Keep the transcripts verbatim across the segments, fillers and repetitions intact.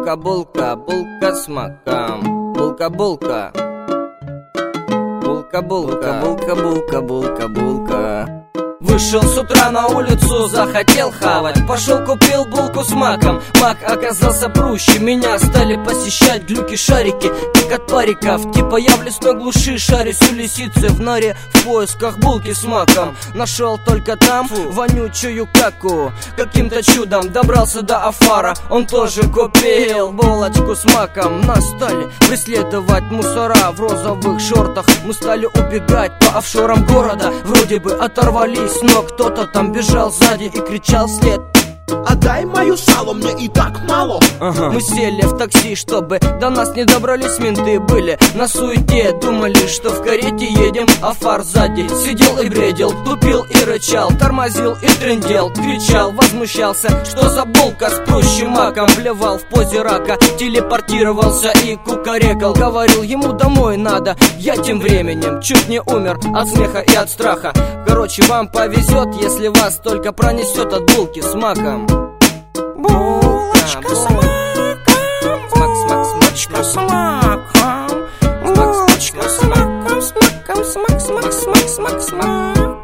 Булка-булка, булка с маком. Булка-булка. Булка-булка, булка-булка, булка-булка. Вышел с утра на улицу, захотел хавать. Пошел купил булку с маком. Мак оказался проще. Меня стали посещать глюки-шарики. Как от париков, типа я в лесной глуши шарюсь у лисицы в норе в поисках булки с маком. Нашел только там Фу. вонючую каку. Каким-то чудом добрался до Афара. Он тоже купил булочку с маком. Нас стали преследовать мусора в розовых шортах. Мы стали убегать по офшорам города. Вроде бы оторвались, но кто-то там бежал сзади и кричал вслед: отдай мою сало, мне и так мало. Ага. Мы сели в такси, чтобы до нас не добрались менты. Были на суете, думали, что в карете едем, а фар сзади сидел и бредил, тупил и рычал, тормозил и трындел, кричал, возмущался, что за булка с прущим маком. Плевал в позе рака, телепортировался и кукарекал. Говорил, ему домой надо. Я тем временем чуть не умер от смеха и от страха. Короче, вам повезет, если вас только пронесет от булки с маком. Булочка с маком, булочка с маком, булочка с маком, с маком, с мак, с мак, с мак, с мак, с маком.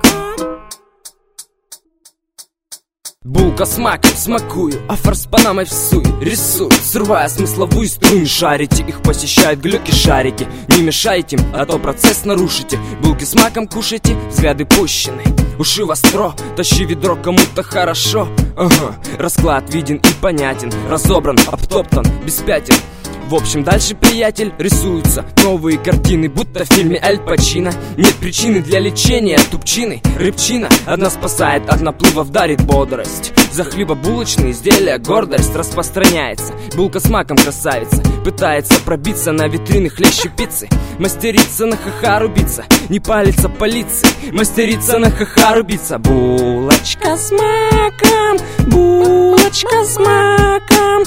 Булка с маком, смакую, а фар с панамой всую, рисую, срывая смысловую струю. Шарите, их посещают глюки-шарики. Не мешайте им, а то процесс нарушите. Булки с маком кушайте, взгляды пущены, уши востро, тащи ведро, кому-то хорошо. Ага, расклад виден и понятен, разобран, обтоптан, без пятен. В общем, дальше, приятель, рисуются новые картины, будто в фильме Аль Пачино. Нет причины для лечения тупчины. Рыбчина одна спасает от наплывов, дарит бодрость. За хлебобулочные изделия гордость распространяется. Булка с маком красавица пытается пробиться на витрины хлеще пиццы. Мастерица на ха-ха рубиться, не палится полиции. Мастерица на ха-ха рубиться. Булочка с маком, булочка с маком.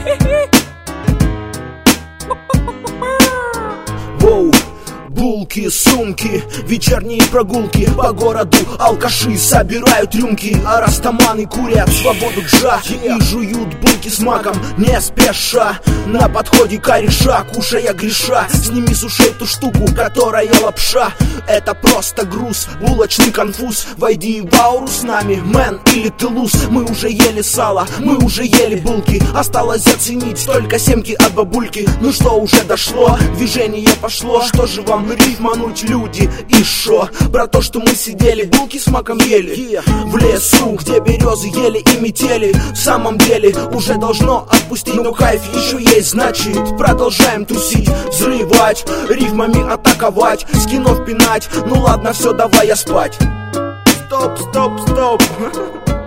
Воу, булки, сумки, вечерние прогулки по городу. Алкаши собирают рюмки, а растаманы курят свободу джахи и жуют булки с маком не спеша. На подходе кореша, кушая греша. Сними с ушей ту штуку, которая лапша. Это просто груз, булочный конфуз. Войди в ауру с нами, мэн или ты луз. Мы уже ели сало, мы уже ели булки. Осталось оценить только семки от бабульки. Ну что, уже дошло, движение пошло. Что же вам рифмануть, люди, и шо? Про то, что мы сидели, булки с маком ели в лесу, где березы ели и метели. В самом деле уже должно отпустить, но кайф еще есть, значит продолжаем тусить, взрывать, рифмами атаковать, скинов пинать. Ну ладно, все, давай я спать. Стоп, стоп, стоп.